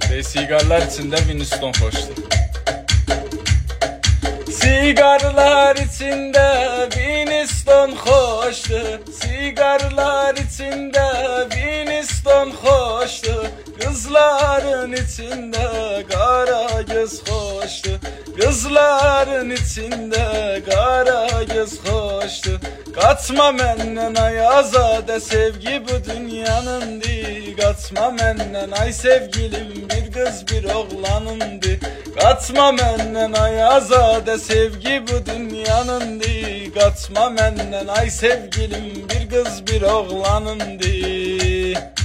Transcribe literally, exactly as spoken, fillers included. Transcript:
Ve sigarlar içinde Winston hoştu. Sigarlar içinde Winston hoştu. Sigarlar içinde Winston hoştu. Kızların içinde kara göz hoştu. Kızların içinde kara göz hoştu. Katma menden ay azade, sevgi bu dünyanındı. Katma menden ay sevgilim, bir kız bir oğlanındı. Katma menden ay azade, sevgi bu dünyanındı. Katma menden ay sevgilim, bir kız bir oğlanındı.